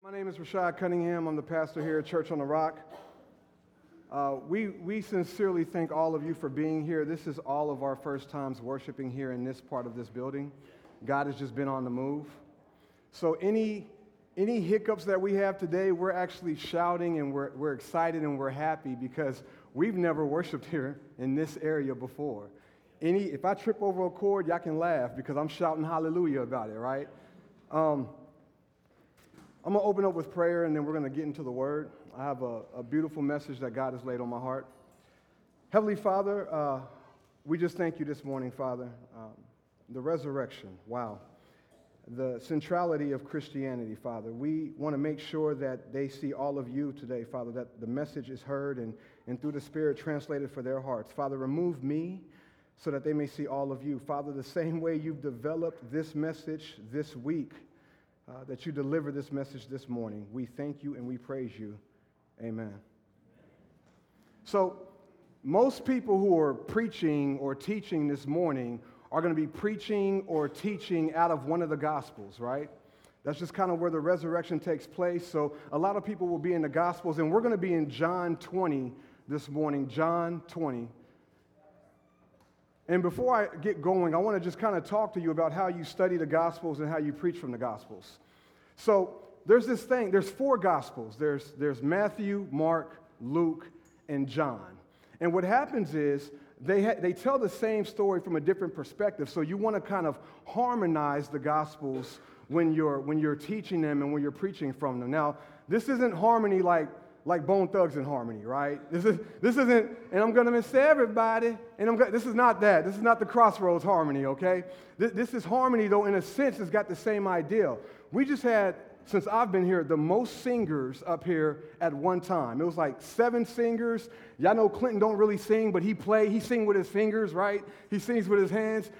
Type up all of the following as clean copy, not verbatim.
My name is Rashad Cunningham. I'm the pastor here at Church on the Rock. We sincerely thank all of you for being here. This is all of our first times worshiping here in this part of this building. God has just been on the move. So any hiccups that we have today, we're actually shouting and we're excited and we're happy because we've never worshiped here in this area before. If I trip over a chord, y'all can laugh because I'm shouting hallelujah about it, right? I'm going to open up with prayer, and then we're going to get into the Word. I have a beautiful message that God has laid on my heart. Heavenly Father, we just thank you this morning, Father. The resurrection, wow. The centrality of Christianity, Father. We want to make sure that they see all of you today, Father, that the message is heard and through the Spirit translated for their hearts. Father, remove me so that they may see all of you. Father, the same way you've developed this message this week, that you deliver this message this morning. We thank you and we praise you. Amen. So most people who are preaching or teaching this morning are going to be preaching or teaching out of one of the Gospels, right? That's just kind of where the resurrection takes place. So a lot of people will be in the Gospels, and we're going to be in John 20 this morning, John 20. And before I get going, I want to just kind of talk to you about how you study the Gospels and how you preach from the Gospels. So there's this thing, there's four Gospels. There's Matthew, Mark, Luke, and John. And what happens is they tell the same story from a different perspective. So you want to kind of harmonize the Gospels when you're teaching them and when you're preaching from them. Now, this isn't harmony like Bone Thugs and Harmony, right? This isn't, and I'm going to miss everybody, this is not that. This is not the Crossroads harmony, okay? This is harmony, though, in a sense, it's got the same idea. We just had, since I've been here, the most singers up here at one time. It was like 7 singers. Y'all know Clinton don't really sing, but he sings with his fingers, right? He sings with his hands,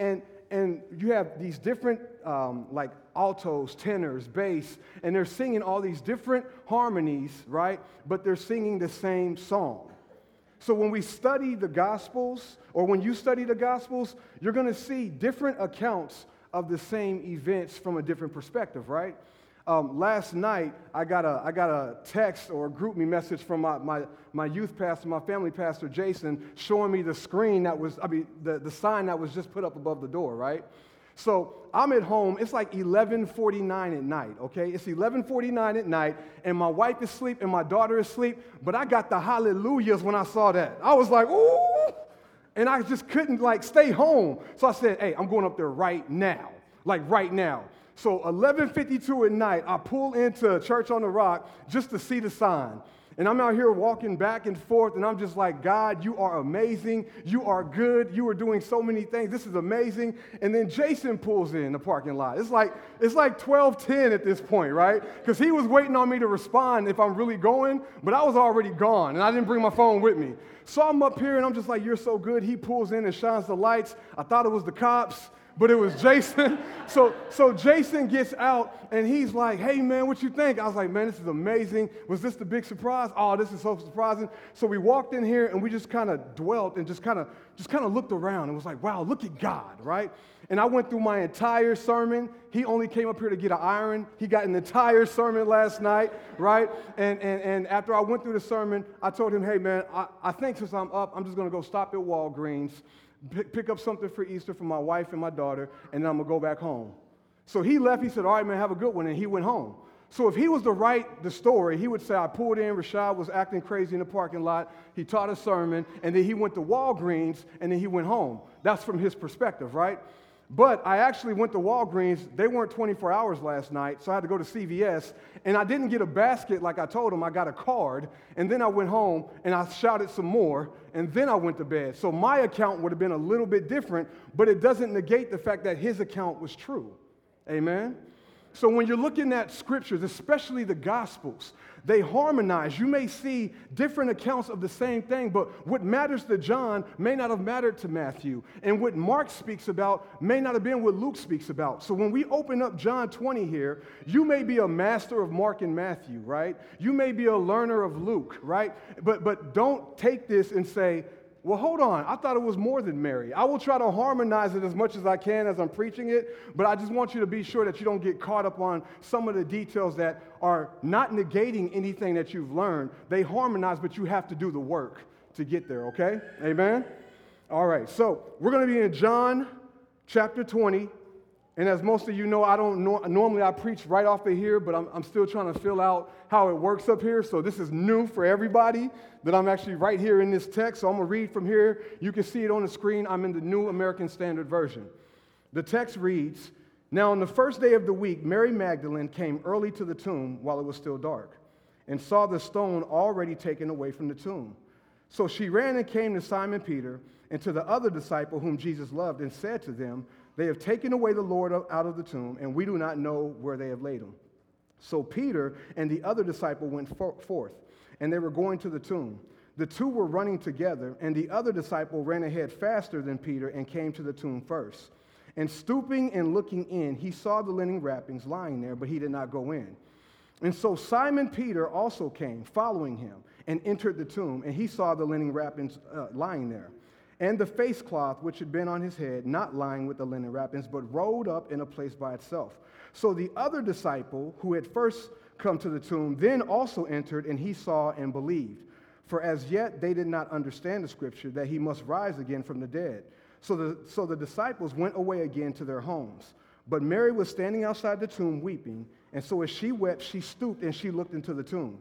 and you have these different, like altos, tenors, bass, and they're singing all these different harmonies, right? But they're singing the same song. So when we study the Gospels, or when you study the Gospels, you're going to see different accounts of the same events from a different perspective, right? Last night, I got a text or a group me message from my youth pastor, my family pastor, Jason, showing me the screen the sign that was just put up above the door, right? So I'm at home. It's like 11:49 at night, okay? It's 11:49 at night, and my wife is asleep and my daughter is asleep, but I got the hallelujahs when I saw that. I was like, ooh! And I just couldn't, stay home. So I said, hey, I'm going up there right now, right now. So 11:52 at night, I pull into Church on the Rock just to see the sign. And I'm out here walking back and forth, and I'm just like, God, you are amazing. You are good. You are doing so many things. This is amazing. And then Jason pulls in the parking lot. It's like 12:10 at this point, right? Because he was waiting on me to respond if I'm really going, but I was already gone, and I didn't bring my phone with me. So I'm up here, and I'm just like, you're so good. He pulls in and shines the lights. I thought it was the cops, but it was Jason. So Jason gets out, and he's like, hey, man, what you think? I was like, man, this is amazing. Was this the big surprise? Oh, this is so surprising. So we walked in here, and we just kind of dwelt and just kind of looked around and was like, wow, look at God, right? And I went through my entire sermon. He only came up here to get an iron. He got an entire sermon last night, right? And after I went through the sermon, I told him, hey, man, I think since I'm up, I'm just going to go stop at Walgreens, pick up something for Easter for my wife and my daughter, and then I'm going to go back home. So he left. He said, all right, man, have a good one, and he went home. So if he was to write the story, he would say, I pulled in, Rashad was acting crazy in the parking lot, he taught a sermon, and then he went to Walgreens, and then he went home. That's from his perspective, right? But I actually went to Walgreens. They weren't 24 hours last night, so I had to go to CVS, and I didn't get a basket like I told him. I got a card, and then I went home, and I shouted some more, and then I went to bed. So my account would have been a little bit different, but it doesn't negate the fact that his account was true. Amen? So when you're looking at scriptures, especially the Gospels, they harmonize. You may see different accounts of the same thing, but what matters to John may not have mattered to Matthew. And what Mark speaks about may not have been what Luke speaks about. So when we open up John 20 here, you may be a master of Mark and Matthew, right? You may be a learner of Luke, right? But don't take this and say, Well, hold on. I thought it was more than Mary. I will try to harmonize it as much as I can as I'm preaching it, but I just want you to be sure that you don't get caught up on some of the details that are not negating anything that you've learned. They harmonize, but you have to do the work to get there, okay? Amen? All right, so we're going to be in John chapter 20. And as most of you know, I don't normally I preach right off of here, but I'm still trying to fill out how it works up here. So this is new for everybody that I'm actually right here in this text. So I'm going to read from here. You can see it on the screen. I'm in the New American Standard Version. The text reads, "Now on the first day of the week, Mary Magdalene came early to the tomb while it was still dark and saw the stone already taken away from the tomb. So she ran and came to Simon Peter and to the other disciple whom Jesus loved and said to them, 'They have taken away the Lord out of the tomb, and we do not know where they have laid him.' So Peter and the other disciple went forth, and they were going to the tomb. The two were running together, and the other disciple ran ahead faster than Peter and came to the tomb first. And stooping and looking in, he saw the linen wrappings lying there, but he did not go in. And so Simon Peter also came, following him, and entered the tomb, and he saw the linen wrappings lying there, and the face cloth which had been on his head, not lying with the linen wrappings, but rolled up in a place by itself. So the other disciple, who had first come to the tomb, then also entered, and he saw and believed. For as yet they did not understand the scripture, that he must rise again from the dead. So the disciples went away again to their homes. But Mary was standing outside the tomb weeping, and so as she wept, she stooped and she looked into the tomb.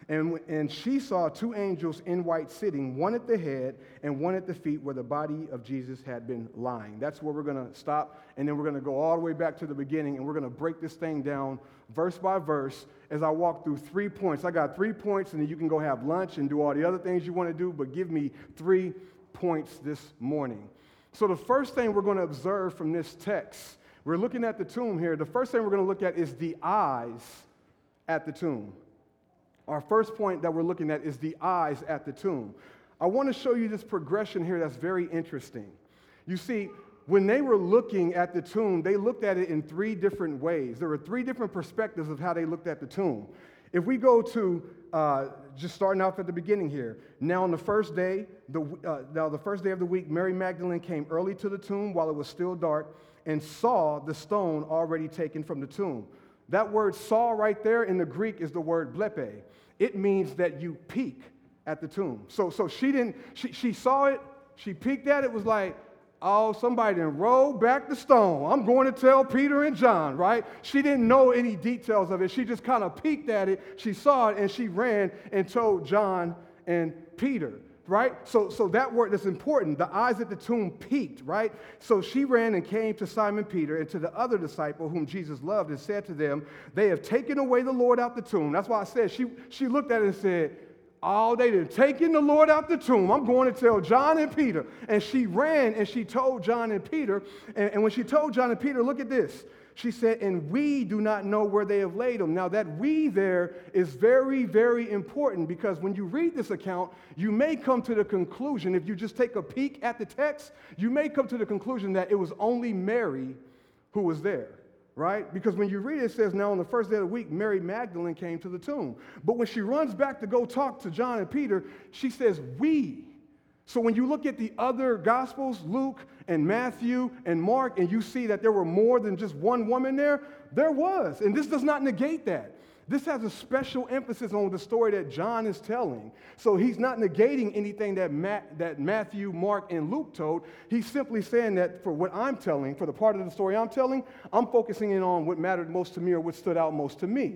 And she saw two angels in white sitting, one at the head and one at the feet where the body of Jesus had been lying. That's where we're going to stop, and then we're going to go all the way back to the beginning, and we're going to break this thing down verse by verse as I walk through 3 points. I got 3 points, and then you can go have lunch and do all the other things you want to do, but give me 3 points this morning. So the first thing we're going to observe from this text, we're looking at the tomb here. The first thing we're going to look at is the eyes at the tomb. Our first point that we're looking at is the eyes at the tomb. I want to show you this progression here that's very interesting. You see, when they were looking at the tomb, they looked at it in 3 different ways. There were 3 different perspectives of how they looked at the tomb. If we go to, just starting off at the beginning here, now on the first day, the first day of the week, Mary Magdalene came early to the tomb while it was still dark and saw the stone already taken from the tomb. That word saw right there in the Greek is the word blepe. It means that you peek at the tomb. So she saw it, she peeked at it, was like, oh, somebody done rolled back the stone. I'm going to tell Peter and John, right? She didn't know any details of it. She just kind of peeked at it. She saw it, and she ran and told John and Peter, right? So that word is important. The eyes at the tomb peeked, right? So she ran and came to Simon Peter and to the other disciple whom Jesus loved and said to them, "They have taken away the Lord out the tomb." That's why I said she looked at it and said, oh, they done taken the Lord out the tomb. I'm going to tell John and Peter. And she ran and she told John and Peter. And when she told John and Peter, look at this. She said, "And we do not know where they have laid him." Now that "we" there is very, very important, because when you read this account, you may come to the conclusion, if you just take a peek at the text, you may come to the conclusion that it was only Mary who was there. Right? Because when you read it, it says, now on the first day of the week, Mary Magdalene came to the tomb. But when she runs back to go talk to John and Peter, she says, "we." So when you look at the other Gospels, Luke and Matthew and Mark, and you see that there were more than just one woman there was. And this does not negate that. This has a special emphasis on the story that John is telling. So he's not negating anything that Matthew, Mark, and Luke told. He's simply saying that for what I'm telling, for the part of the story I'm telling, I'm focusing in on what mattered most to me or what stood out most to me.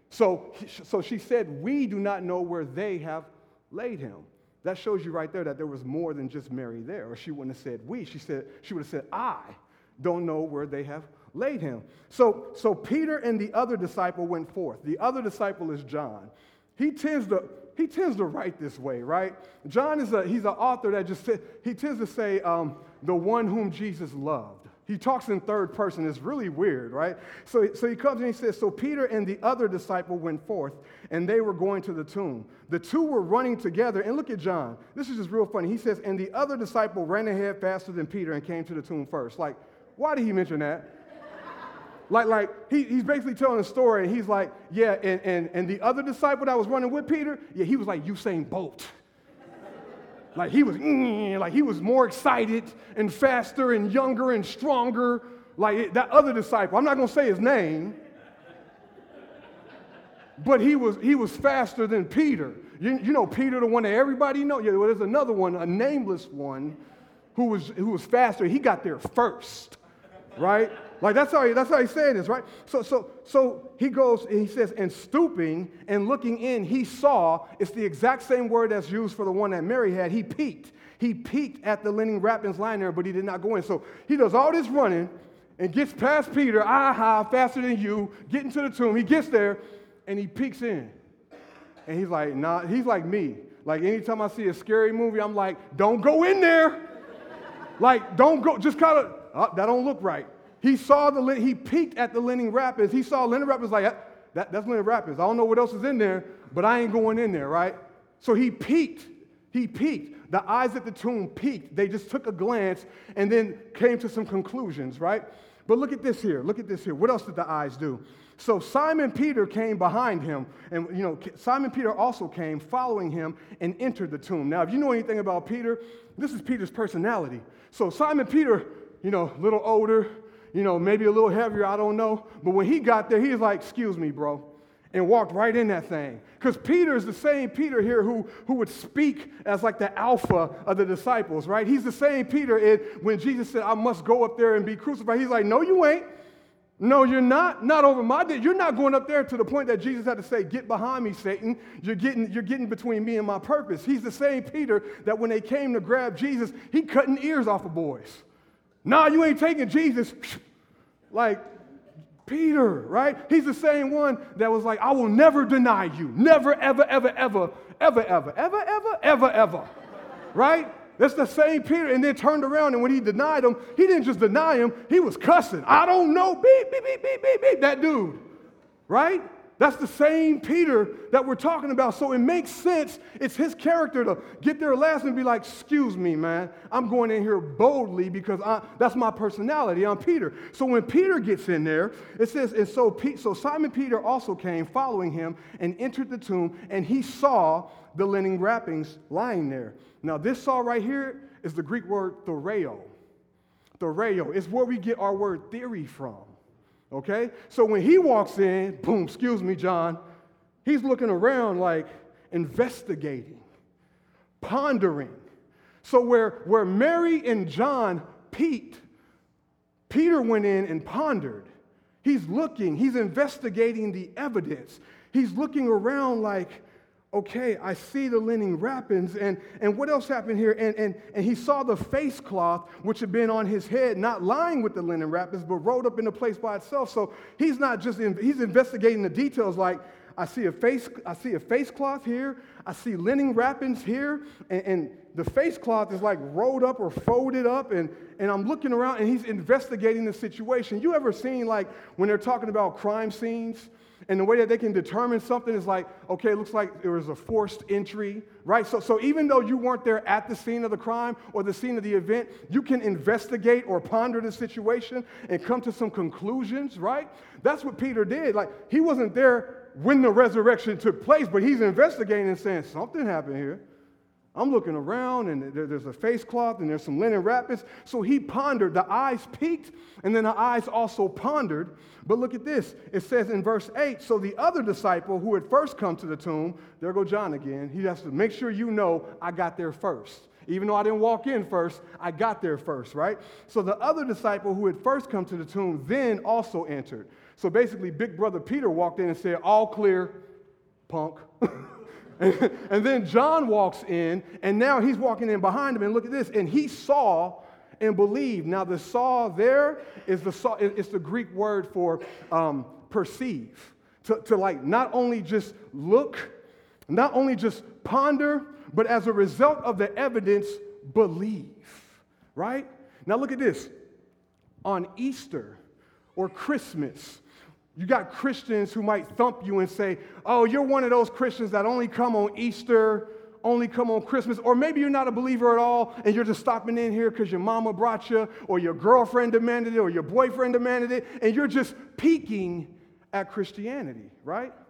So she said, "We do not know where they have laid him." That shows you right there that there was more than just Mary there. Or she wouldn't have said "we." She would have said, "I don't know where they have laid him." So Peter and the other disciple went forth. The other disciple is John. He tends to write this way, right? John he's an author that he tends to say the one whom Jesus loved. He talks in third person. It's really weird, right? So he comes and he says, "So Peter and the other disciple went forth, and they were going to the tomb. The two were running together." And look at John. This is just real funny. He says, "And the other disciple ran ahead faster than Peter and came to the tomb first." Like, why did he mention that? He's basically telling a story, and he's like, yeah, and the other disciple that was running with Peter, yeah, he was like Usain Bolt. Like he was more excited and faster and younger and stronger. Like that other disciple, I'm not going to say his name, but he was faster than Peter. You know Peter, the one that everybody knows. Yeah, well, there's another one, a nameless one, who was faster. He got there first, right? Like that's how he's saying this, right? So he goes and he says, and stooping and looking in, he saw. It's the exact same word that's used for the one that Mary had. He peeked. He peeked at the linen wrappings lying there, but he did not go in. So he does all this running and gets past Peter, faster than you, getting to the tomb. He gets there and he peeks in. And he's like, nah, he's like me. Like anytime I see a scary movie, I'm like, don't go in there. Like, don't go, just kind of, that don't look right. He peeked at the linen wrappings. He saw linen wrappings like, that's linen wrappings. I don't know what else is in there, but I ain't going in there, right? So he peeked. The eyes at the tomb peeked. They just took a glance and then came to some conclusions, right? But look at this here. What else did the eyes do? So Simon Peter came behind him, and Simon Peter also came following him and entered the tomb. Now, if you know anything about Peter, this is Peter's personality. So Simon Peter, a little older, maybe a little heavier, I don't know. But when he got there, he was like, excuse me, bro, and walked right in that thing. Because Peter is the same Peter here who would speak as like the alpha of the disciples, right? He's the same Peter when Jesus said, I must go up there and be crucified. He's like, no, you ain't. No, you're not. Not over my day. You're not going up there to the point that Jesus had to say, get behind me, Satan. You're getting between me and my purpose. He's the same Peter that when they came to grab Jesus, he cutting ears off of boys. Nah, you ain't taking Jesus. Like Peter, right? He's the same one that was like, I will never deny you. Never, ever, ever, ever, ever, ever, ever, ever, ever, ever. Right? That's the same Peter, and then turned around, and when he denied him, he didn't just deny him, he was cussing. I don't know, beep, beep, beep, beep, beep, beep, that dude, right? That's the same Peter that we're talking about. So it makes sense. It's his character to get there last and be like, excuse me, man, I'm going in here boldly because that's my personality. I'm Peter. So when Peter gets in there, it says, and so Simon Peter also came following him and entered the tomb, and he saw the linen wrappings lying there. Now, this saw right here is the Greek word thoreo. Thoreo is where we get our word theory from, okay? So when he walks in, boom, excuse me, John, he's looking around like investigating, pondering. So where Mary and John peeked, Peter went in and pondered. He's looking, he's investigating the evidence. He's looking around like, okay, I see the linen wrappings, and what else happened here? And he saw the face cloth, which had been on his head, not lying with the linen wrappings, but rolled up in a place by itself. So he's not just, he's investigating the details like, I see a face cloth here, I see linen wrappings here, and the face cloth is like rolled up or folded up, and I'm looking around, and he's investigating the situation. You ever seen like when they're talking about crime scenes, and the way that they can determine something is like, okay, it looks like there was a forced entry, right? So even though you weren't there at the scene of the crime or the scene of the event, you can investigate or ponder the situation and come to some conclusions, right? That's what Peter did. Like, he wasn't there when the resurrection took place, but he's investigating and saying, something happened here. I'm looking around, and there's a face cloth, and there's some linen wrappings. So he pondered. The eyes peeked, and then the eyes also pondered. But look at this. It says in verse 8, so the other disciple who had first come to the tomb, there go John again, he has to make sure you know I got there first. Even though I didn't walk in first, I got there first, right? So the other disciple who had first come to the tomb then also entered. So basically, big brother Peter walked in and said, all clear, punk. And then John walks in, and now he's walking in behind him, and look at this, and he saw and believed. Now the saw there is it's the Greek word for perceive, to like not only just look, not only just ponder, but as a result of the evidence, believe, right? Now look at this. On Easter or Christmas, you got Christians who might thump you and say, oh, you're one of those Christians that only come on Easter, only come on Christmas, or maybe you're not a believer at all and you're just stopping in here because your mama brought you, or your girlfriend demanded it, or your boyfriend demanded it, and you're just peeking at Christianity, right?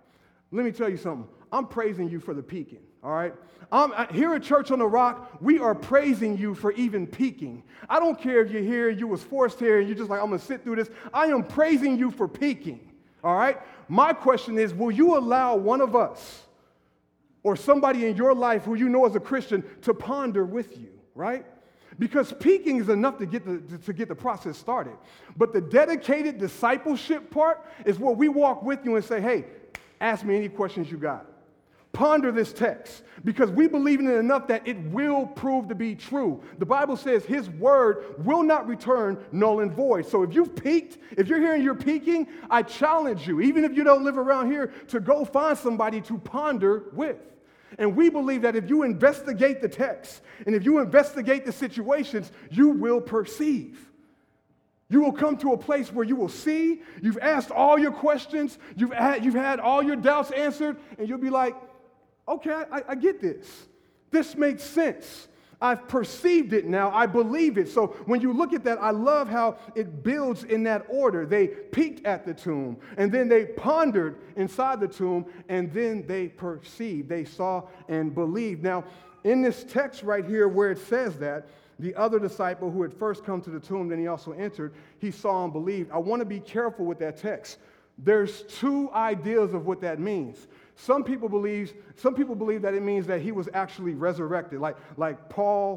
Let me tell you something. I'm praising you for the peaking, all right? Here at Church on the Rock, we are praising you for even peaking. I don't care if you're here, you was forced here, and you're just like, I'm going to sit through this. I am praising you for peaking, all right? My question is, will you allow one of us or somebody in your life who you know as a Christian to ponder with you, right? Because peaking is enough to get the process started. But the dedicated discipleship part is where we walk with you and say, hey, ask me any questions you got. Ponder this text because we believe in it enough that it will prove to be true. The Bible says his word will not return null and void. So if you've peaked, if you're hearing you're peaking, I challenge you, even if you don't live around here, to go find somebody to ponder with. And we believe that if you investigate the text and if you investigate the situations, you will perceive. You will come to a place where you will see, you've asked all your questions, you've had all your doubts answered, and you'll be like, okay, I get this. This makes sense. I've perceived it now. I believe it. So when you look at that, I love how it builds in that order. They peeked at the tomb, and then they pondered inside the tomb, and then they perceived. They saw and believed. Now, in this text right here where it says that, the other disciple who had first come to the tomb, then he also entered, he saw and believed. I want to be careful with that text. There's two ideas of what that means. Some people believe that it means that he was actually resurrected. Like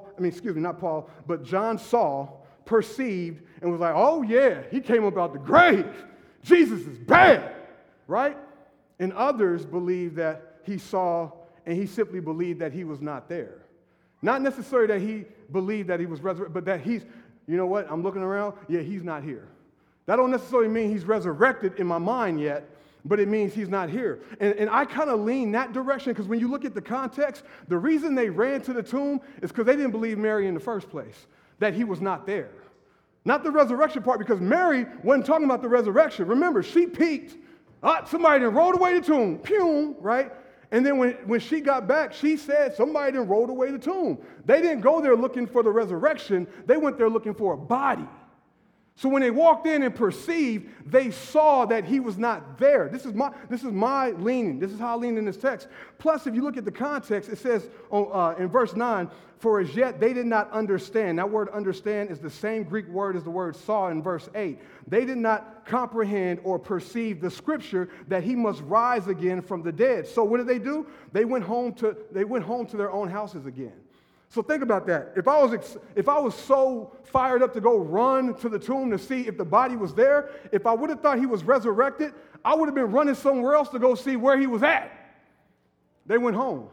John saw, perceived, and was like, oh yeah, he came up out the grave. Jesus is bad, right? And others believe that he saw and he simply believed that he was not there. Not necessarily that he believed that he was resurrected, but that he's, you know what, I'm looking around, yeah, he's not here. That don't necessarily mean he's resurrected in my mind yet, but it means he's not here. And I kind of lean that direction because when you look at the context, the reason they ran to the tomb is because they didn't believe Mary in the first place, that he was not there. Not the resurrection part, because Mary wasn't talking about the resurrection. Remember, she peeked. Somebody done rolled away the tomb. Pew, right? And then when she got back, she said somebody done rolled away the tomb. They didn't go there looking for the resurrection. They went there looking for a body. So when they walked in and perceived, they saw that he was not there. This is my leaning. This is how I lean in this text. Plus, if you look at the context, it says in verse 9, for as yet they did not understand. That word understand is the same Greek word as the word saw in verse 8. They did not comprehend or perceive the scripture that he must rise again from the dead. So what did they do? They went home to their own houses again. So think about that. If I was so fired up to go run to the tomb to see if the body was there, if I would have thought he was resurrected, I would have been running somewhere else to go see where he was at. They went home.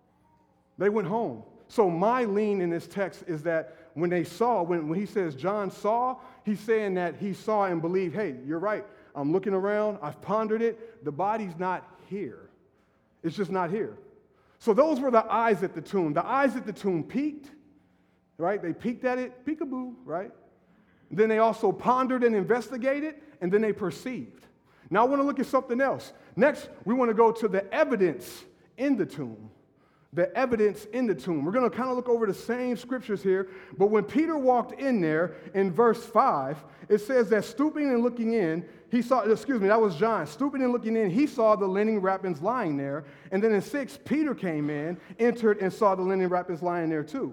They went home. So my lean in this text is that when they saw, when he says John saw, he's saying that he saw and believed, hey, you're right. I'm looking around. I've pondered it. The body's not here. It's just not here. So those were the eyes at the tomb. The eyes at the tomb peeked, right? They peeked at it, peekaboo, right? Then they also pondered and investigated, and then they perceived. Now I want to look at something else. Next, we want to go to the evidence in the tomb. The evidence in the tomb. We're going to kind of look over the same scriptures here, but when Peter walked in there in verse 5, it says that stooping and looking in, that was John. Stooping and looking in, he saw the linen wrappings lying there. And then in 6, Peter came in, entered, and saw the linen wrappings lying there too.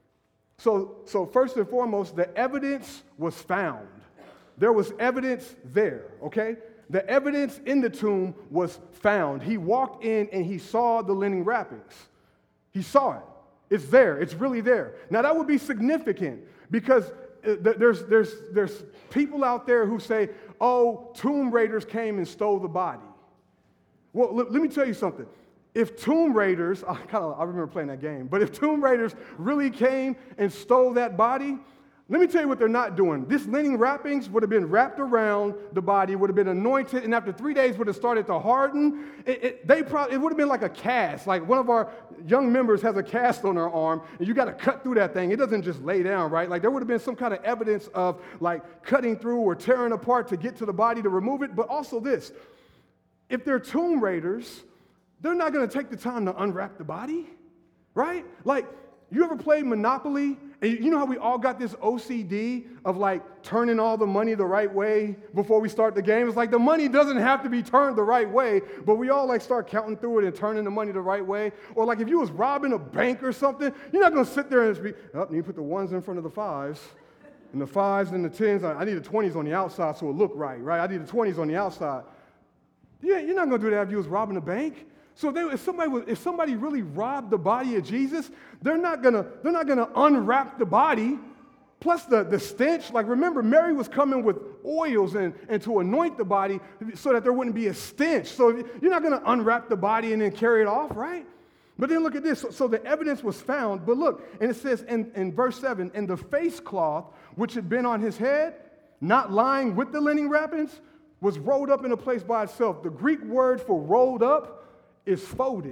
So first and foremost, the evidence was found. There was evidence there, okay? The evidence in the tomb was found. He walked in and he saw the linen wrappings. He saw it. It's there. It's really there. Now that would be significant because there's people out there who say, oh, tomb raiders came and stole the body. Well, let me tell you something. If tomb raiders, I remember playing that game, but if tomb raiders really came and stole that body, let me tell you what they're not doing. This linen wrappings would have been wrapped around the body, would have been anointed, and after 3 days would have started to harden. It would have been like a cast. Like one of our young members has a cast on her arm, and you got to cut through that thing. It doesn't just lay down, right? Like there would have been some kind of evidence of like cutting through or tearing apart to get to the body to remove it. But also this, if they're tomb raiders, they're not going to take the time to unwrap the body, right? Like, you ever played Monopoly And you know how we all got this OCD of like turning all the money the right way before we start the game? It's like the money doesn't have to be turned the right way, but we all like start counting through it and turning the money the right way. Or like if you was robbing a bank or something, you're not going to sit there and be, oh, you put the ones in front of the fives, and the fives and the tens. I need the 20s on the outside so it look right, right? I need the 20s on the outside. Yeah, you're not going to do that if you was robbing a bank. So if somebody really robbed the body of Jesus, they're not gonna unwrap the body. Plus the stench. Like remember, Mary was coming with oils and to anoint the body so that there wouldn't be a stench. So you're not gonna unwrap the body and then carry it off, right? But then look at this. So the evidence was found. But look, and it says in verse 7, and the face cloth which had been on his head, not lying with the linen wrappings, was rolled up in a place by itself. The Greek word for rolled up is folded.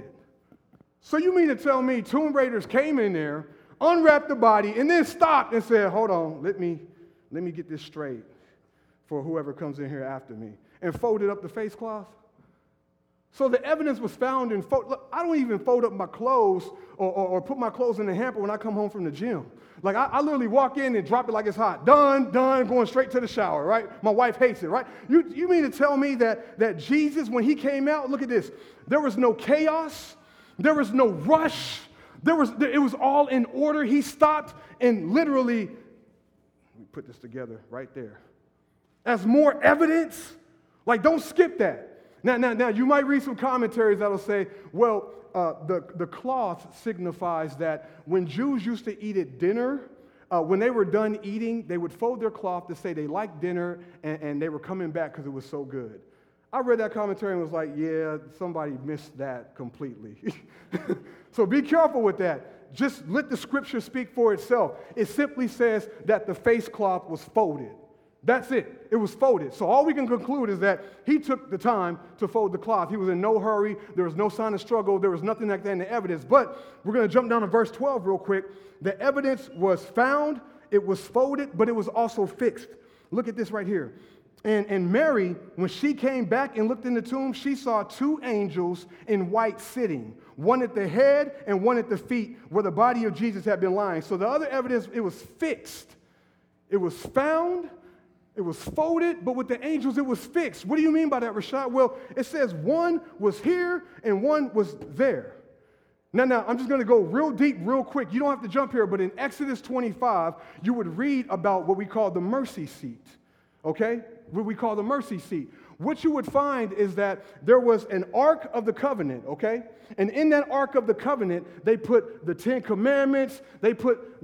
So you mean to tell me tomb raiders came in there, unwrapped the body, and then stopped and said, hold on, let me get this straight for whoever comes in here after me, and folded up the face cloth? So the evidence was found in look, I don't even fold up my clothes or put my clothes in the hamper when I come home from the gym. Like I literally walk in and drop it like it's hot. Done, going straight to the shower, right? My wife hates it, right? You mean to tell me that Jesus, when he came out, look at this, there was no chaos, there was no rush, it was all in order. He stopped and literally, let me put this together right there. As more evidence, like don't skip that. Now, you might read some commentaries that'll say, well, the cloth signifies that when Jews used to eat at dinner, when they were done eating, they would fold their cloth to say they liked dinner and they were coming back because it was so good. I read that commentary and was like, yeah, somebody missed that completely. So be careful with that. Just let the scripture speak for itself. It simply says that the face cloth was folded. That's it. It was folded. So all we can conclude is that he took the time to fold the cloth. He was in no hurry. There was no sign of struggle. There was nothing like that in the evidence. But we're going to jump down to verse 12 real quick. The evidence was found, it was folded, but it was also fixed. Look at this right here. And Mary, when she came back and looked in the tomb, she saw two angels in white sitting, one at the head and one at the feet where the body of Jesus had been lying. So the other evidence, it was fixed. It was found. It was folded, but with the angels, it was fixed. What do you mean by that, Rashad? Well, it says one was here and one was there. Now, I'm just going to go real deep, real quick. You don't have to jump here, but in Exodus 25, you would read about what we call the mercy seat, okay? What we call the mercy seat. What you would find is that there was an Ark of the Covenant, okay? And in that Ark of the Covenant, they put the Ten Commandments, they put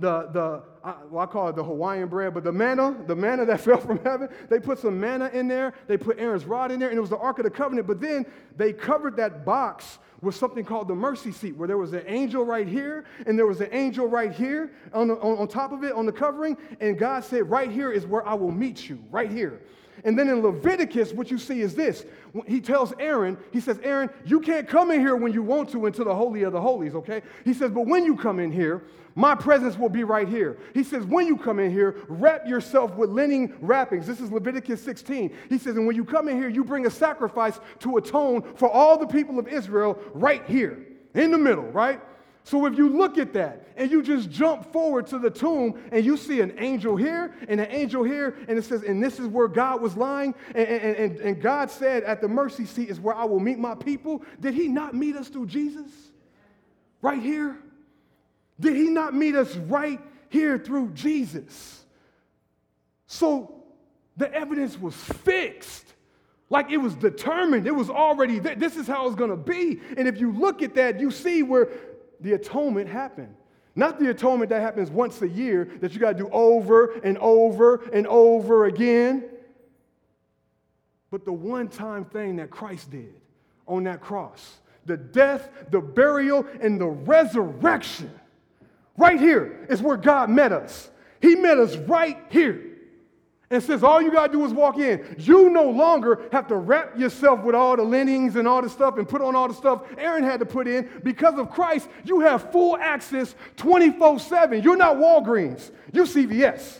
I call it the Hawaiian bread, but the manna that fell from heaven, they put some manna in there, they put Aaron's rod in there, and it was the Ark of the Covenant, but then they covered that box with something called the mercy seat, where there was an angel right here, and there was an angel right here on top of it, on the covering, and God said, right here is where I will meet you, right here. And then in Leviticus, what you see is this. He tells Aaron, he says, Aaron, you can't come in here when you want to into the Holy of the Holies, okay? He says, but when you come in here, my presence will be right here. He says, when you come in here, wrap yourself with linen wrappings. This is Leviticus 16. He says, and when you come in here, you bring a sacrifice to atone for all the people of Israel right here, in the middle, right? So if you look at that and you just jump forward to the tomb and you see an angel here and an angel here, and it says, and this is where God was lying, and God said at the mercy seat is where I will meet my people. Did he not meet us through Jesus? Right here? Did he not meet us right here through Jesus? So the evidence was fixed. Like it was determined. It was already there. This is how it's going to be. And if you look at that, you see where the atonement happened. Not the atonement that happens once a year that you got to do over and over and over again, but the one-time thing that Christ did on that cross. The death, the burial, and the resurrection. Right here is where God met us. He met us right here. And says all you got to do is walk in. You no longer have to wrap yourself with all the linens and all the stuff and put on all the stuff Aaron had to put in. Because of Christ, you have full access 24/7. You're not Walgreens. You CVS.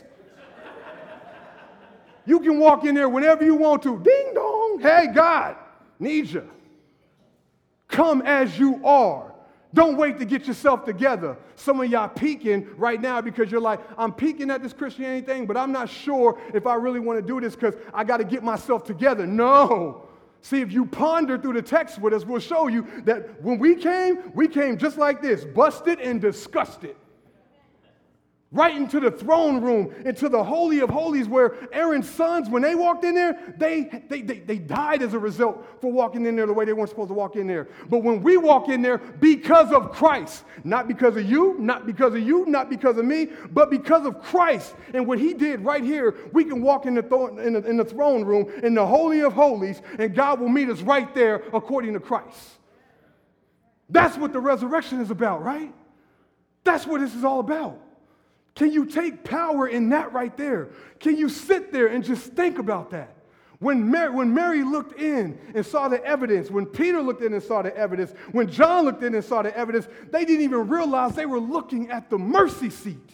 You can walk in there whenever you want to. Ding dong. Hey, God, need you. Come as you are. Don't wait to get yourself together. Some of y'all peeking right now because you're like, I'm peeking at this Christianity thing, but I'm not sure if I really want to do this because I got to get myself together. No. See, if you ponder through the text with us, we'll show you that when we came just like this, busted and disgusted. Right into the throne room, into the Holy of Holies, where Aaron's sons, when they walked in there, they died as a result for walking in there the way they weren't supposed to walk in there. But when we walk in there, because of Christ, not because of you, not because of you, not because of me, but because of Christ and what he did right here, we can walk in the throne room, in the Holy of Holies, and God will meet us right there according to Christ. That's what the resurrection is about, right? That's what this is all about. Can you take power in that right there? Can you sit there and just think about that? When Mary looked in and saw the evidence, when Peter looked in and saw the evidence, when John looked in and saw the evidence, they didn't even realize they were looking at the mercy seat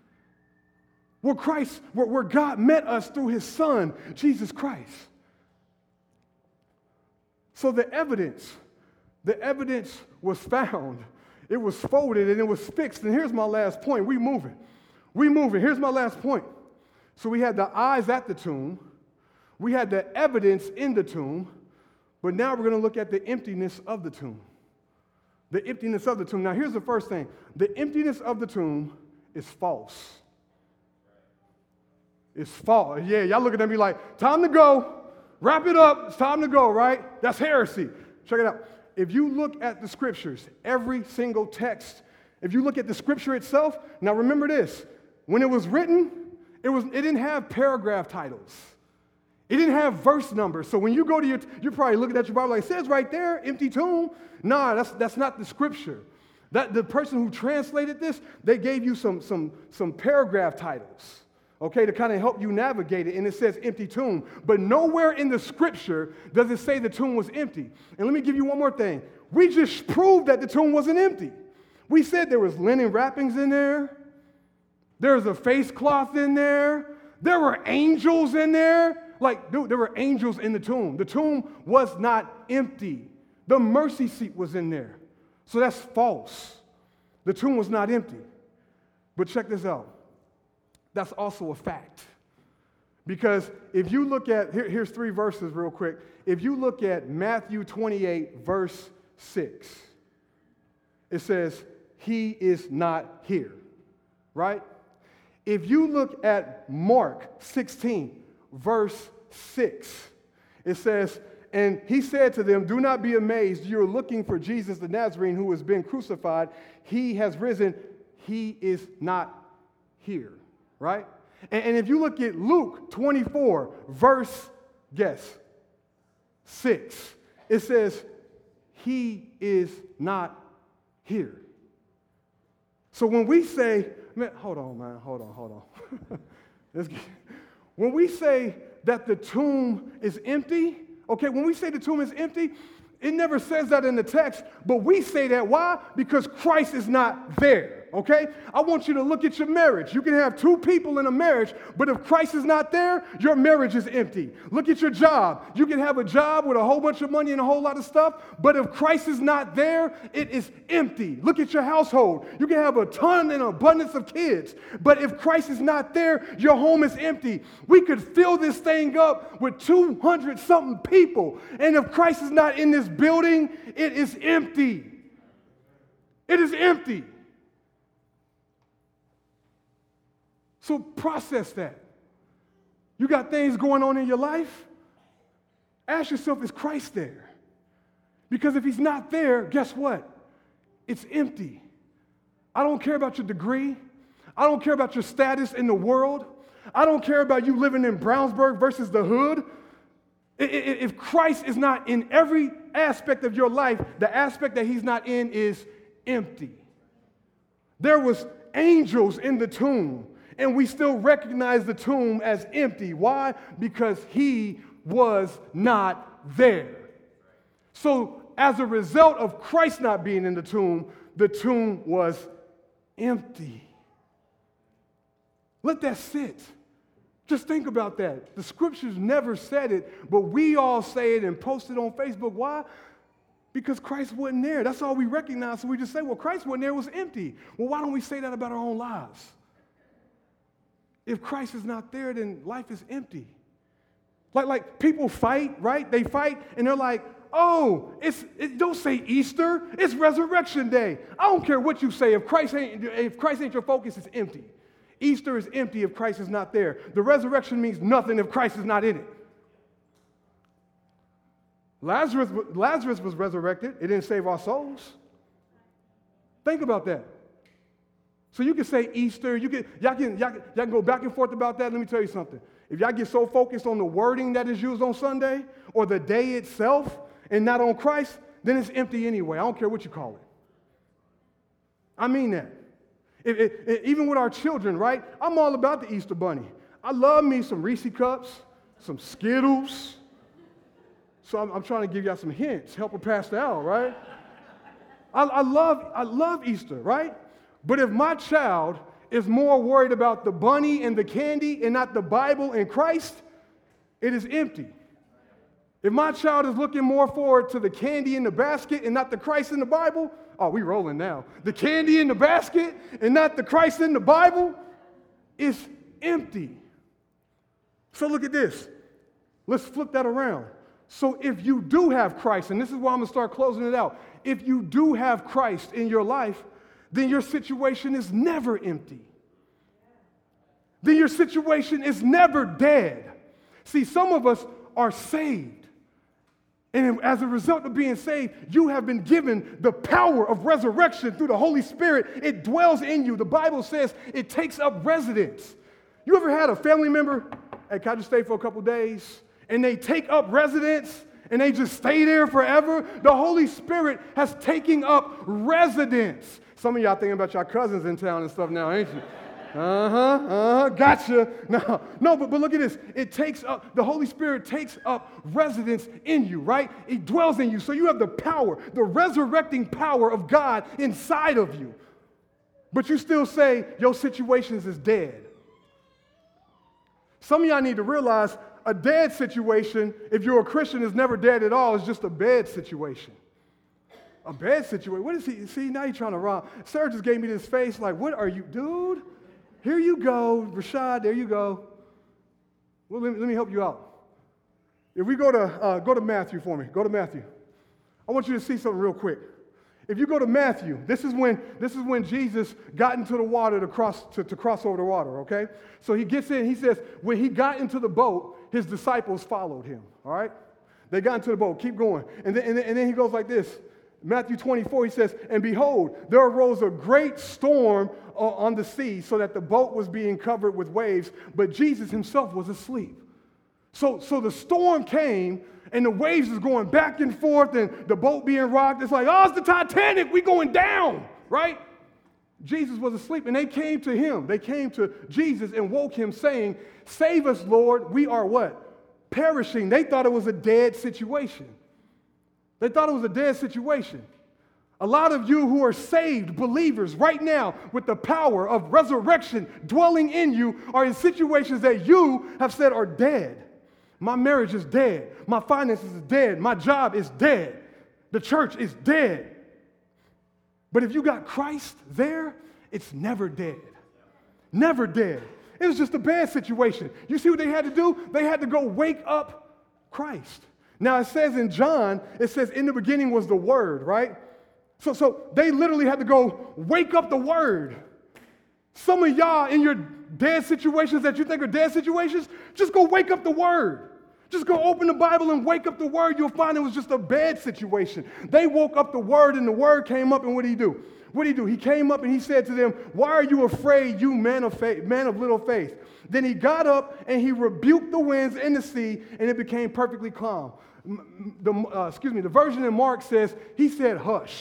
where God met us through his son, Jesus Christ. So the evidence was found. It was folded and it was fixed. And here's my last point. We moving. Here's my last point. So we had the eyes at the tomb. We had the evidence in the tomb. But now we're going to look at the emptiness of the tomb. The emptiness of the tomb. Now here's the first thing. The emptiness of the tomb is false. It's false. Yeah, y'all looking at me like, time to go. Wrap it up. It's time to go, right? That's heresy. Check it out. If you look at the scriptures, every single text, if you look at the scripture itself, now remember this. When it was written, it didn't have paragraph titles. It didn't have verse numbers. So when you go to you're probably looking at your Bible like, it says right there, empty tomb. Nah, that's not the scripture. The person who translated this, they gave you some paragraph titles, okay, to kind of help you navigate it, and it says empty tomb. But nowhere in the scripture does it say the tomb was empty. And let me give you one more thing. We just proved that the tomb wasn't empty. We said there was linen wrappings in there. There was a face cloth in there. There were angels in there. Like, dude, there were angels in the tomb. The tomb was not empty. The mercy seat was in there. So that's false. The tomb was not empty. But check this out. That's also a fact. Because if you look at, here's 3 verses real quick. If you look at Matthew 28, verse 6, it says, he is not here, right? If you look at Mark 16, verse 6, it says, and he said to them, do not be amazed. You're looking for Jesus the Nazarene who has been crucified. He has risen. He is not here, right? And if you look at Luke 24, verse, guess, 6, it says, he is not here. So when we say, man, hold on. When we say that the tomb is empty, okay, when we say the tomb is empty, it never says that in the text, but we say that. Why? Because Christ is not there, okay? I want you to look at your marriage. You can have 2 people in a marriage, but if Christ is not there, your marriage is empty. Look at your job. You can have a job with a whole bunch of money and a whole lot of stuff, but if Christ is not there, it is empty. Look at your household. You can have a ton and abundance of kids, but if Christ is not there, your home is empty. We could fill this thing up with 200-something people, and if Christ is not in this building, it is empty. It is empty. So process that. You got things going on in your life? Ask yourself, is Christ there? Because if he's not there, guess what? It's empty. I don't care about your degree. I don't care about your status in the world. I don't care about you living in Brownsburg versus the hood. If Christ is not in every aspect of your life, the aspect that he's not in is empty. There was angels in the tomb, and we still recognize the tomb as empty. Why? Because he was not there. So as a result of Christ not being in the tomb was empty. Let that sit. Just think about that. The scriptures never said it, but we all say it and post it on Facebook. Why? Because Christ wasn't there. That's all we recognize. So we just say, well, Christ wasn't there, it was empty. Well, why don't we say that about our own lives? If Christ is not there, then life is empty. Like people fight, right? They fight, and they're like, oh, don't say Easter. It's Resurrection Day. I don't care what you say. If Christ ain't your focus, it's empty. Easter is empty if Christ is not there. The resurrection means nothing if Christ is not in it. Lazarus was resurrected. It didn't save our souls. Think about that. So you can say Easter. Y'all can go back and forth about that. Let me tell you something. If y'all get so focused on the wording that is used on Sunday or the day itself and not on Christ, then it's empty anyway. I don't care what you call it. I mean that. Even with our children, right? I'm all about the Easter bunny. I love me some Reese Cups, some Skittles. So I'm trying to give y'all some hints, help her pass out, right? I love Easter, right? But if my child is more worried about the bunny and the candy and not the Bible and Christ, it is empty. If my child is looking more forward to the candy in the basket and not the Christ in the Bible, oh, we rolling now. The candy in the basket and not the Christ in the Bible is empty. So look at this. Let's flip that around. So if you do have Christ, and this is why I'm going to start closing it out. If you do have Christ in your life, then your situation is never empty. Then your situation is never dead. See, some of us are saved. And as a result of being saved, you have been given the power of resurrection through the Holy Spirit. It dwells in you. The Bible says it takes up residence. You ever had a family member, hey, can I just stay for a couple days? And they take up residence and they just stay there forever? The Holy Spirit has taken up residence. Some of y'all thinking about your cousins in town and stuff now, ain't you? Gotcha. No, but look at this. The Holy Spirit takes up residence in you, right? It dwells in you. So you have the power, the resurrecting power of God inside of you. But you still say your situations is dead. Some of y'all need to realize a dead situation, if you're a Christian, is never dead at all. It's just a bad situation. A bad situation. What is he? See, now you're trying to rob. Sarah just gave me this face like, what are you, dude? Here you go, Rashad, there you go. Well, let me help you out. If we go to Matthew for me. Go to Matthew. I want you to see something real quick. If you go to Matthew, this is when Jesus got into the water to cross over the water, okay? So he gets in, he says, when he got into the boat, his disciples followed him, all right? They got into the boat, keep going. And then he goes like this. Matthew 24, he says, and behold, there arose a great storm on the sea so that the boat was being covered with waves, but Jesus himself was asleep. So the storm came, and the waves is going back and forth, and the boat being rocked. It's like, oh, it's the Titanic. We going down, right? Jesus was asleep, and they came to him. They came to Jesus and woke him, saying, save us, Lord. We are what? Perishing. They thought it was a dead situation. They thought it was a dead situation. A lot of you who are saved believers right now with the power of resurrection dwelling in you are in situations that you have said are dead. My marriage is dead. My finances is dead. My job is dead. The church is dead. But if you got Christ there, it's never dead. Never dead. It was just a bad situation. You see what they had to do? They had to go wake up Christ. Now, it says in John, it says in the beginning was the Word, right? So they literally had to go wake up the Word. Some of y'all in your dead situations that you think are dead situations, just go wake up the Word. Just go open the Bible and wake up the Word. You'll find it was just a bad situation. They woke up the Word, and the Word came up, and what did he do? What did he do? He came up and he said to them, why are you afraid, you man of little faith? Then he got up and he rebuked the winds and the sea, and it became perfectly calm. The version in Mark says, he said, hush.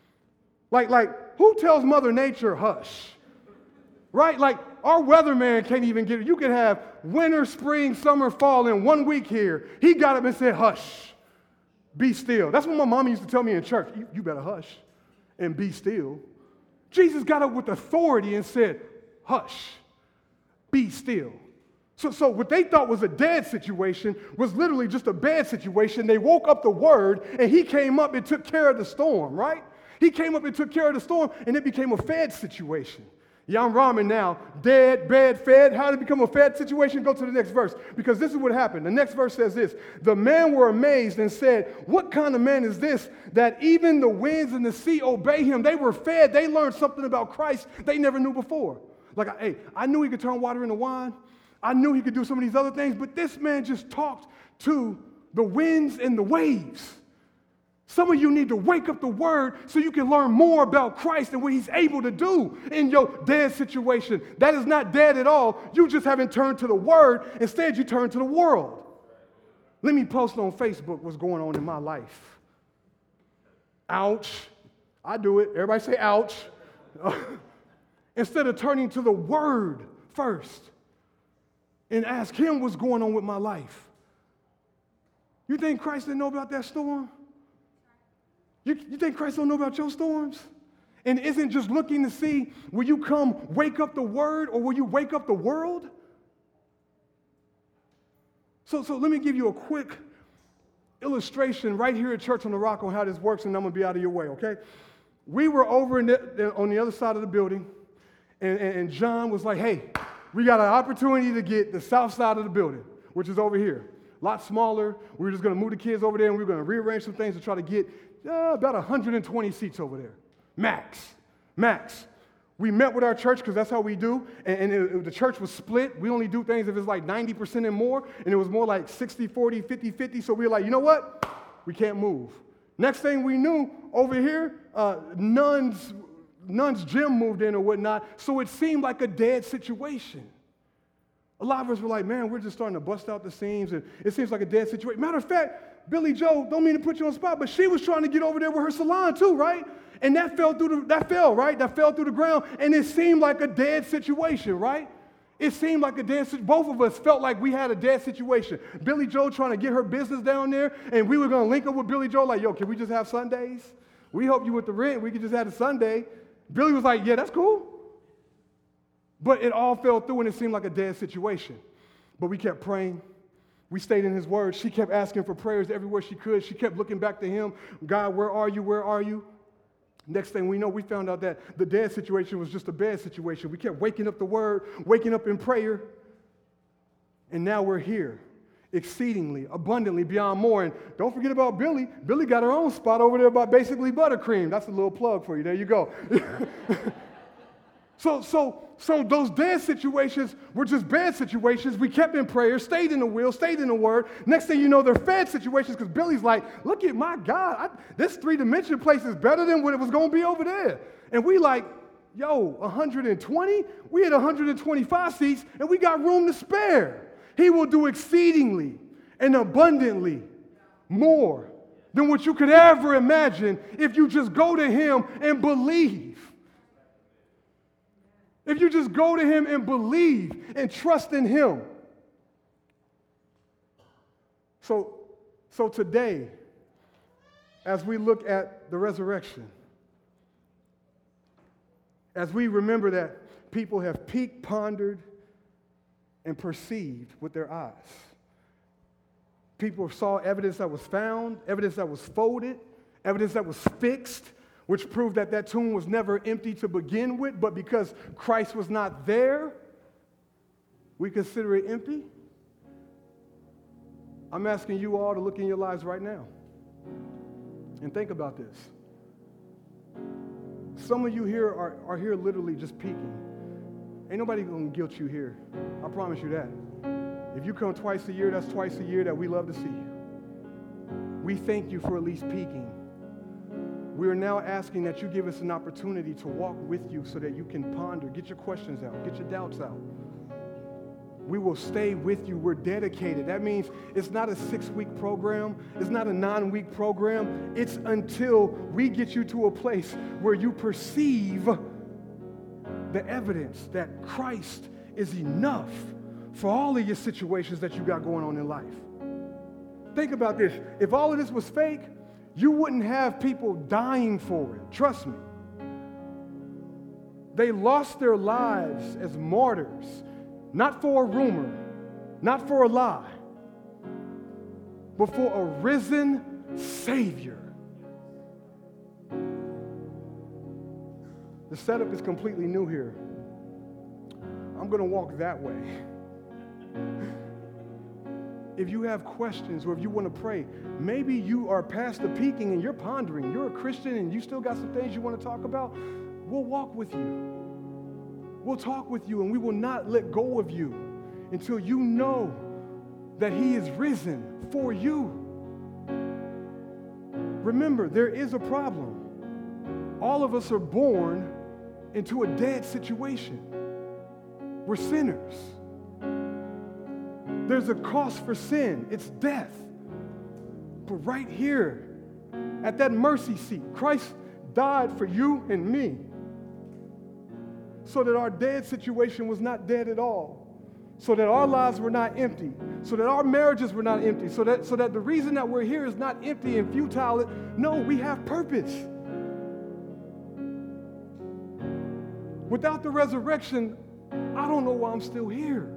Like, who tells Mother Nature hush? Right? Like, our weatherman can't even get it. You could have winter, spring, summer, fall in 1 week here. He got up and said, hush, be still. That's what my mom used to tell me in church. You better hush and be still. Jesus got up with authority and said, hush, be still. So what they thought was a dead situation was literally just a bad situation. They woke up the word, and he came up and took care of the storm, right? He came up and took care of the storm, and it became a fed situation. Yeah, I'm rhyming now. Dead, bad, fed. How did it become a fed situation? Go to the next verse, because this is what happened. The next verse says this. The men were amazed and said, what kind of man is this that even the winds and the sea obey him? They were fed. They learned something about Christ they never knew before. Like, hey, I knew he could turn water into wine. I knew he could do some of these other things, but this man just talked to the winds and the waves. Some of you need to wake up the word so you can learn more about Christ and what he's able to do in your dead situation. That is not dead at all. You just haven't turned to the word. Instead, you turn to the world. Let me post on Facebook what's going on in my life. Ouch. I do it. Everybody say ouch. Instead of turning to the word first and ask him what's going on with my life. You think Christ didn't know about that storm? You think Christ don't know about your storms? And isn't just looking to see, will you come wake up the word or will you wake up the world? So let me give you a quick illustration right here at Church on the Rock on how this works, and I'm going to be out of your way, okay? We were over on the other side of the building, and John was like, hey, we got an opportunity to get the south side of the building, which is over here. A lot smaller. We were just going to move the kids over there, and we were going to rearrange some things to try to get about 120 seats over there. Max. We met with our church because that's how we do, and the church was split. We only do things if it's like 90% and more, and it was more like 60-40, 50-50, so we were like, you know what? We can't move. Next thing we knew, over here, Nuns gym moved in or whatnot, so it seemed like a dead situation. A lot of us were like, man, we're just starting to bust out the seams, and it seems like a dead situation. Matter of fact, Billy Joe, don't mean to put you on the spot, but she was trying to get over there with her salon too, right? And that fell through the ground, and it seemed like a dead situation, right? It seemed like a dead situation. Both of us felt like we had a dead situation. Billy Joe trying to get her business down there, and we were going to link up with Billy Joe like, yo, can we just have Sundays? We help you with the rent. We could just have a Sunday. Billy was like, yeah, that's cool. But it all fell through, and it seemed like a dead situation. But we kept praying. We stayed in his word. She kept asking for prayers everywhere she could. She kept looking back to him. God, where are you? Where are you? Next thing we know, we found out that the dead situation was just a bad situation. We kept waking up the word, waking up in prayer. And now we're here, exceedingly, abundantly, beyond more. And don't forget about Billy. Billy got her own spot over there by Basically Buttercream. That's a little plug for you. There you go. So those dead situations were just bad situations. We kept in prayer, stayed in the will, stayed in the word. Next thing you know, they're fed situations because Billy's like, look at my God. This three-dimension place is better than what it was going to be over there. And we like, yo, 120? We had 125 seats, and we got room to spare. He will do exceedingly and abundantly more than what you could ever imagine if you just go to him and believe. If you just go to him and believe and trust in him. So today, as we look at the resurrection, as we remember that people have peeked, pondered, and perceived with their eyes. People saw evidence that was found, evidence that was folded, evidence that was fixed, which proved that that tomb was never empty to begin with, but because Christ was not there, we consider it empty. I'm asking you all to look in your lives right now and think about this. Some of you here are here literally just peeking. Ain't nobody going to guilt you here. I promise you that. If you come twice a year, that's twice a year that we love to see you. We thank you for at least peeking. We are now asking that you give us an opportunity to walk with you so that you can ponder, get your questions out, get your doubts out. We will stay with you. We're dedicated. That means it's not a 6-week program. It's not a 9-week program. It's until we get you to a place where you perceive the evidence that Christ is enough for all of your situations that you got going on in life. Think about this. If all of this was fake, you wouldn't have people dying for it. Trust me. They lost their lives as martyrs, not for a rumor, not for a lie, but for a risen Savior. The setup is completely new here. I'm going to walk that way. If you have questions or if you want to pray, maybe you are past the peaking and you're pondering. You're a Christian and you still got some things you want to talk about. We'll walk with you. We'll talk with you, and we will not let go of you until you know that He is risen for you. Remember, there is a problem. All of us are born into a dead situation. We're sinners. There's a cost for sin. It's death. But right here, at that mercy seat, Christ died for you and me so that our dead situation was not dead at all, so that our lives were not empty, so that our marriages were not empty, so that the reason that we're here is not empty and futile. No, we have purpose. Without the resurrection, I don't know why I'm still here.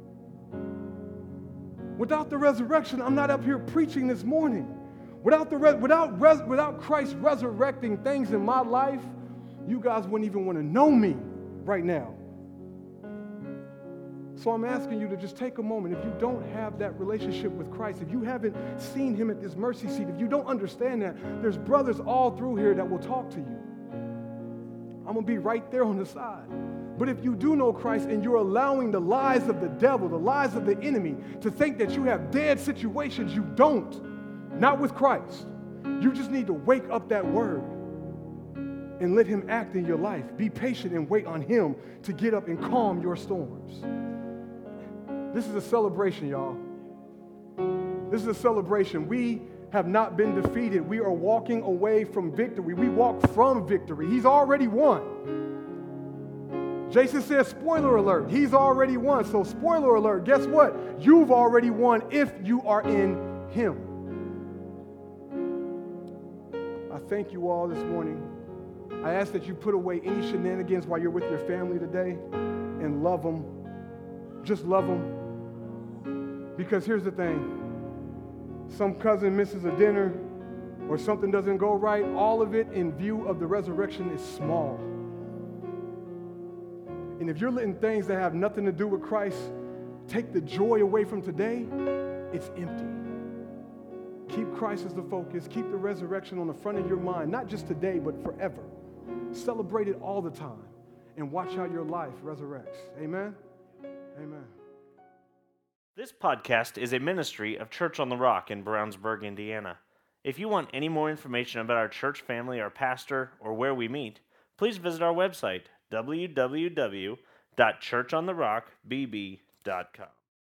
Without the resurrection, I'm not up here preaching this morning. Without Christ resurrecting things in my life, you guys wouldn't even want to know me right now. So I'm asking you to just take a moment. If you don't have that relationship with Christ, if you haven't seen Him at this mercy seat, if you don't understand that, there's brothers all through here that will talk to you. I'm going to be right there on the side. But if you do know Christ and you're allowing the lies of the devil, the lies of the enemy, to think that you have dead situations, you don't. Not with Christ. You just need to wake up that word and let Him act in your life. Be patient and wait on Him to get up and calm your storms. This is a celebration, y'all. This is a celebration. We have not been defeated. We are walking away from victory. We walk from victory. He's already won. Jason says, spoiler alert, He's already won. So spoiler alert, guess what? You've already won if you are in Him. I thank you all this morning. I ask that you put away any shenanigans while you're with your family today and love them. Just love them. Because here's the thing. Some cousin misses a dinner or something doesn't go right. All of it in view of the resurrection is small. And if you're letting things that have nothing to do with Christ take the joy away from today, it's empty. Keep Christ as the focus. Keep the resurrection on the front of your mind, not just today, but forever. Celebrate it all the time and watch how your life resurrects. Amen? Amen. This podcast is a ministry of Church on the Rock in Brownsburg, Indiana. If you want any more information about our church family, our pastor, or where we meet, please visit our website, www.churchontherockbb.com.